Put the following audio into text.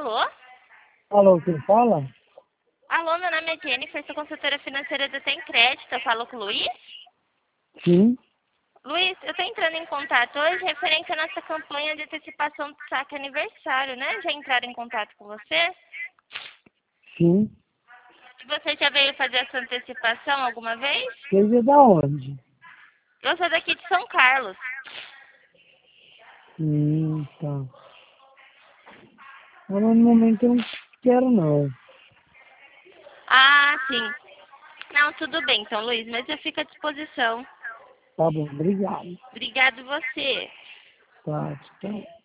Alô? Alô, quem fala? Alô, meu nome é Jennifer, sou consultora financeira do Tem Crédito. Eu falo com o Luiz? Sim, Luiz, eu estou entrando em contato hoje referente à nossa campanha de antecipação do saque aniversário, né? Já entraram em contato com você? sim. E você já veio fazer essa antecipação alguma vez? Você é da onde? Eu sou daqui de São Carlos. Tá. Mas no momento eu não quero não. Ah, sim. Não, tudo bem então, Luiz, mas eu fico à disposição. Tá bom, obrigado. Obrigado você. Tá, tchau.